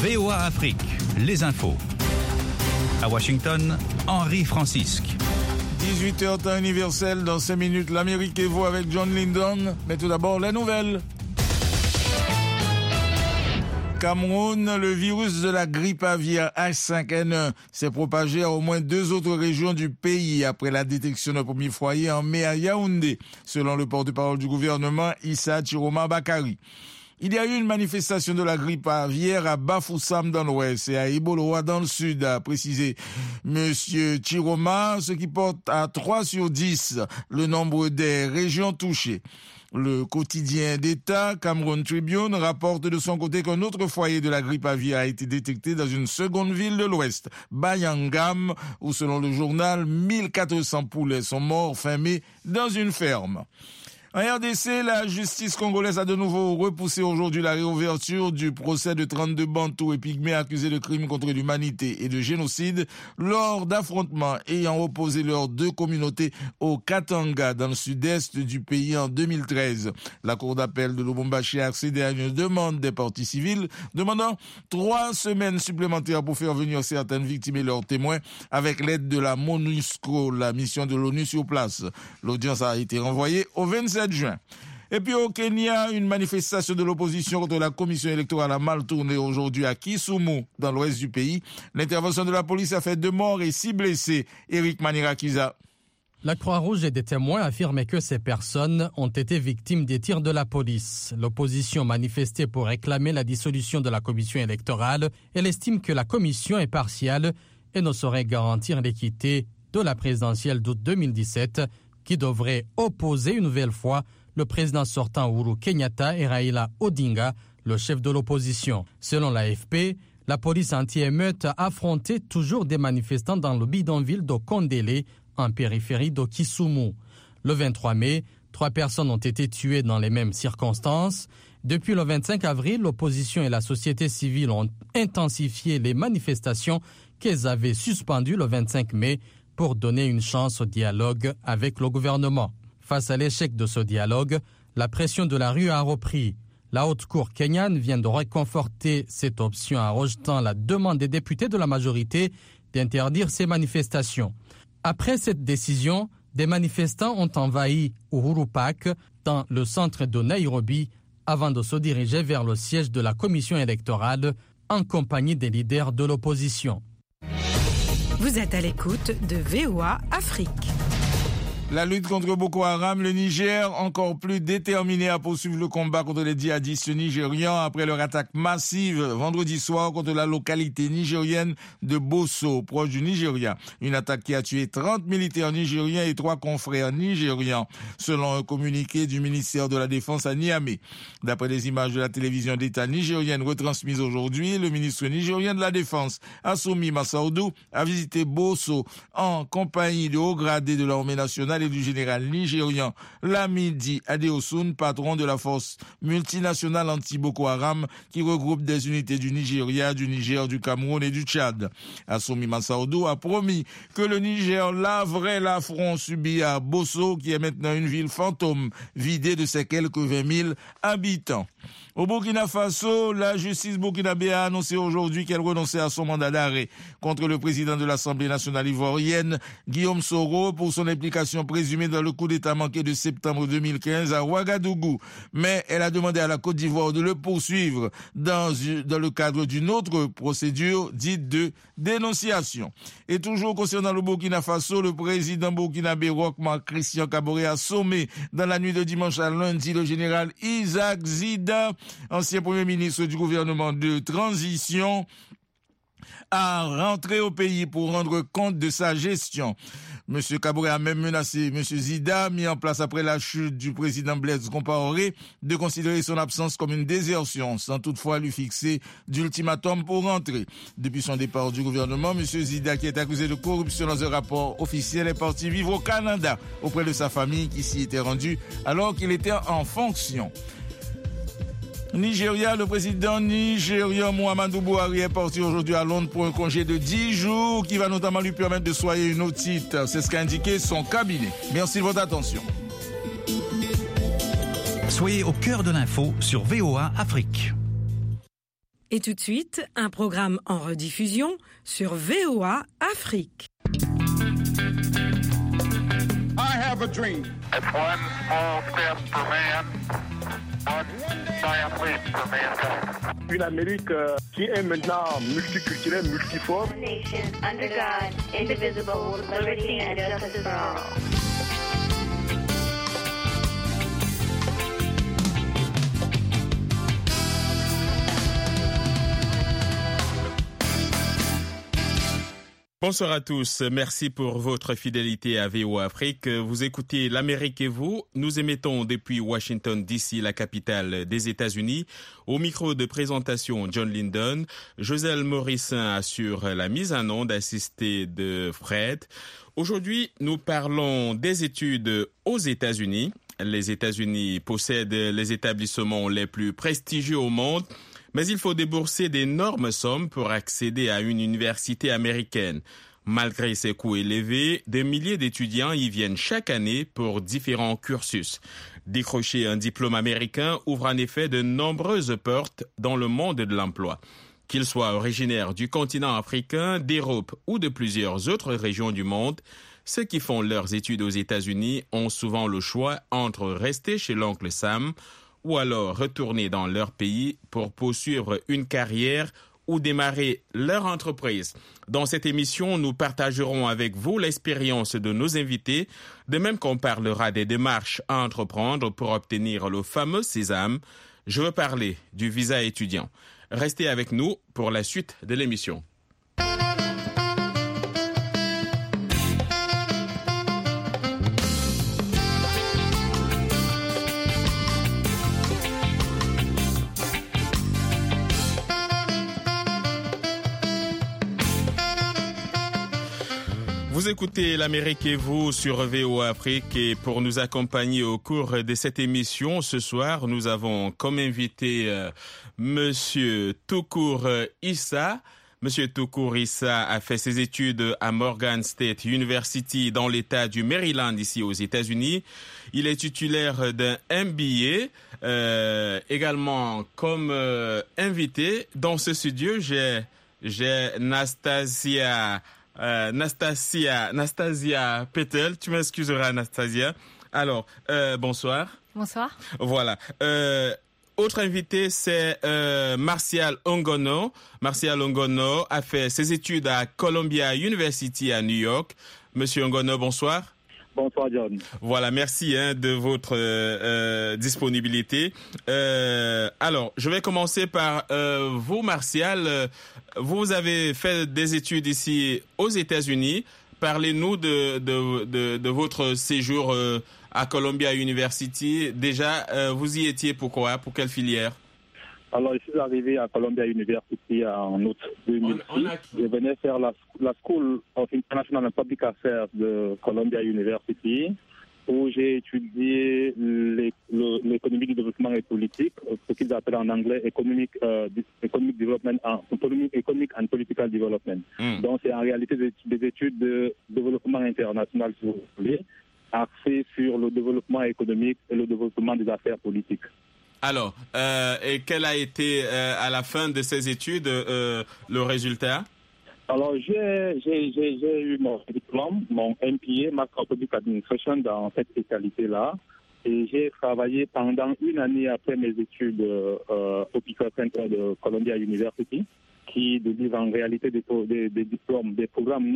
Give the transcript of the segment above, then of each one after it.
VOA Afrique, les infos. À Washington, Henri Francisque. 18h temps universel, dans 5 minutes, l'Amérique et vous avec John Lyndon. Mais tout d'abord, la nouvelle. Cameroun, le virus de la grippe aviaire H5N1 s'est propagé à au moins 2 autres régions du pays après la détection d'un premier foyer en mai à Yaoundé, selon le porte-parole du gouvernement Issa Chiroma Bakari. Il y a eu une manifestation de la grippe aviaire à Bafoussam dans l'ouest et à Iboloa dans le sud, a précisé Monsieur Chiroma, ce qui porte à 3 sur 10 le nombre des régions touchées. Le quotidien d'État, Cameroun Tribune, rapporte de son côté qu'un autre foyer de la grippe aviaire a été détecté dans une seconde ville de l'Ouest, Bayangam, où selon le journal, 1400 poulets sont morts fin mai dans une ferme. En RDC, la justice congolaise a de nouveau repoussé aujourd'hui la réouverture du procès de 32 Bantous et Pygmées accusés de crimes contre l'humanité et de génocide lors d'affrontements ayant opposé leurs 2 communautés au Katanga dans le sud-est du pays en 2013. La cour d'appel de Lubumbashi a accédé à une demande des parties civiles demandant 3 semaines supplémentaires pour faire venir certaines victimes et leurs témoins avec l'aide de la MONUSCO, la mission de l'ONU sur place. L'audience a été renvoyée au 27 juin. Et puis au Kenya, une manifestation de l'opposition contre la commission électorale a mal tourné aujourd'hui à Kisumu, dans l'ouest du pays. L'intervention de la police a fait 2 morts et 6 blessés. Eric Manirakiza. La Croix-Rouge et des témoins affirment que ces personnes ont été victimes des tirs de la police. L'opposition manifestait pour réclamer la dissolution de la commission électorale. Elle estime que la commission est partiale et ne saurait garantir l'équité de la présidentielle d'août 2017 qui devrait opposer une nouvelle fois le président sortant Uhuru Kenyatta et Raila Odinga, le chef de l'opposition. Selon l'AFP, la police anti-émeute a affronté toujours des manifestants dans le bidonville de Kondele, en périphérie de Kisumu. Le 23 mai, 3 personnes ont été tuées dans les mêmes circonstances. Depuis le 25 avril, l'opposition et la société civile ont intensifié les manifestations qu'elles avaient suspendues le 25 mai pour donner une chance au dialogue avec le gouvernement. Face à l'échec de ce dialogue, la pression de la rue a repris. La haute cour kenyane vient de réconforter cette option en rejetant la demande des députés de la majorité d'interdire ces manifestations. Après cette décision, des manifestants ont envahi Uhuru Park dans le centre de Nairobi avant de se diriger vers le siège de la commission électorale en compagnie des leaders de l'opposition. Vous êtes à l'écoute de VOA Afrique. La lutte contre Boko Haram, le Niger, encore plus déterminé à poursuivre le combat contre les djihadistes nigérians après leur attaque massive vendredi soir contre la localité nigérienne de Bosso, proche du Nigeria. Une attaque qui a tué 30 militaires nigériens et 3 confrères nigérians, selon un communiqué du ministère de la Défense à Niamey. D'après les images de la télévision d'État nigérienne retransmises aujourd'hui, le ministre nigérien de la Défense, Assumi Massaoudou, a visité Bosso en compagnie de hauts gradés de l'armée nationale et du général nigérian Lamidi Adeosun, patron de la force multinationale anti-Boko Haram qui regroupe des unités du Nigeria, du Niger, du Cameroun et du Tchad. Assumi Massaoudou a promis que le Niger laverait l'affront subi à Bosso, qui est maintenant une ville fantôme, vidée de ses quelques 20 000 habitants. Au Burkina Faso, la justice burkinabé a annoncé aujourd'hui qu'elle renonçait à son mandat d'arrêt contre le président de l'Assemblée nationale ivoirienne, Guillaume Soro, pour son implication présumée dans le coup d'État manqué de septembre 2015 à Ouagadougou. Mais elle a demandé à la Côte d'Ivoire de le poursuivre dans le cadre d'une autre procédure dite de dénonciation. Et toujours concernant le Burkina Faso, le président burkinabé Roch Marc Christian Kaboré a sommé dans la nuit de dimanche à lundi le général Isaac Zida, ancien premier ministre du gouvernement de transition, à rentrer au pays pour rendre compte de sa gestion. M. Kaboré a même menacé M. Zida, mis en place après la chute du président Blaise Compaoré, de considérer son absence comme une désertion, sans toutefois lui fixer d'ultimatum pour rentrer. Depuis son départ du gouvernement, M. Zida, qui est accusé de corruption dans un rapport officiel, est parti vivre au Canada, auprès de sa famille qui s'y était rendue alors qu'il était en fonction. Nigeria, le président nigérian Muhammadu Buhari est parti aujourd'hui à Londres pour un congé de 10 jours qui va notamment lui permettre de soigner une otite. C'est ce qu'a indiqué son cabinet. Merci de votre attention. Soyez au cœur de l'info sur VOA Afrique. Et tout de suite, un programme en rediffusion sur VOA Afrique. I have a dream. It's one small step for man, one giant leap for mankind. Une Amérique qui est maintenant multiculturelle, multiforme. Nation under God, indivisible, with liberty and justice for all. Bonsoir à tous, merci pour votre fidélité à VOA Afrique. Vous écoutez l'Amérique et vous. Nous émettons depuis Washington DC, la capitale des États-Unis. Au micro de présentation, John Linden. Joselle Morissin assure la mise en onde assistée de Fred. Aujourd'hui, nous parlons des études aux États-Unis. Les États-Unis possèdent les établissements les plus prestigieux au monde. Mais il faut débourser d'énormes sommes pour accéder à une université américaine. Malgré ses coûts élevés, des milliers d'étudiants y viennent chaque année pour différents cursus. Décrocher un diplôme américain ouvre en effet de nombreuses portes dans le monde de l'emploi. Qu'ils soient originaires du continent africain, d'Europe ou de plusieurs autres régions du monde, ceux qui font leurs études aux États-Unis ont souvent le choix entre rester chez l'oncle Sam ou alors retourner dans leur pays pour poursuivre une carrière ou démarrer leur entreprise. Dans cette émission, nous partagerons avec vous l'expérience de nos invités, de même qu'on parlera des démarches à entreprendre pour obtenir le fameux sésame. Je veux parler du visa étudiant. Restez avec nous pour la suite de l'émission. Vous écoutez l'Amérique et vous sur VOA Afrique et pour nous accompagner au cours de cette émission, ce soir, nous avons comme invité Monsieur Toukour Issa. Monsieur Toukour Issa a fait ses études à Morgan State University dans l'État du Maryland, ici aux États-Unis. Il est titulaire d'un MBA. Également comme invité dans ce studio, j'ai Nastasia Petel, tu m'excuseras Nastasia. Alors, bonsoir. Bonsoir. Voilà. Autre invité, c'est Martial Ongono. Martial Ongono a fait ses études à Columbia University à New York. Monsieur Ongono, bonsoir. Bonsoir John. Voilà, merci de votre disponibilité. Alors, je vais commencer par vous, Martial. Vous avez fait des études ici aux États-Unis. Parlez-nous de votre séjour à Columbia University. Déjà, vous y étiez pourquoi? Pour quelle filière? Alors, je suis arrivé à Columbia University en août 2006. Je venais faire la School of International and Public Affairs de Columbia University, où j'ai étudié l'économie du développement et politique, ce qu'ils appellent en anglais economic development, economic and political development. Donc, c'est en réalité des études de développement international, si vous voulez, axées sur le développement économique et le développement des affaires politiques. Alors, et quel a été à la fin de ces études le résultat? Alors, j'ai eu mon diplôme, mon MPA, Master of Public Administration, dans cette spécialité-là. Et j'ai travaillé pendant une année après mes études au Picker Center de Columbia University, qui délivre en réalité des diplômes, des programmes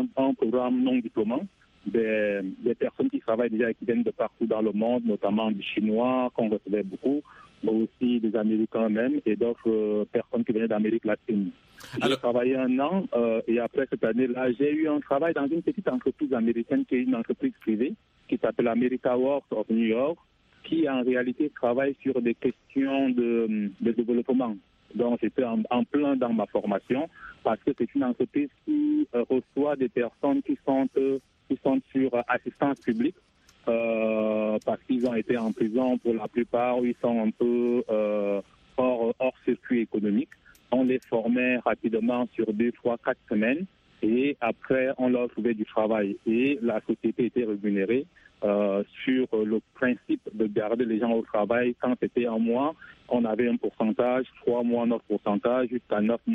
non diplômants, des personnes qui travaillent déjà et qui viennent de partout dans le monde, notamment des Chinois, qu'on recevait beaucoup, mais aussi des Américains même, et d'autres personnes qui venaient d'Amérique latine. J'ai travaillé un an, et après cette année-là, j'ai eu un travail dans une petite entreprise américaine qui est une entreprise privée, qui s'appelle America Works of New York, qui en réalité travaille sur des questions de développement. Donc j'étais en plein dans ma formation, parce que c'est une entreprise qui reçoit des personnes qui sont sur assistance publique, parce qu'ils ont été en prison pour la plupart, où ils sont un peu hors circuit économique. On les formait rapidement sur 2, 3, 4 semaines Et après, on leur trouvait du travail. Et la société était rémunérée sur le principe de garder les gens au travail. Quand c'était un mois, on avait un pourcentage, 3 mois, notre pourcentage, jusqu'à 9 mois.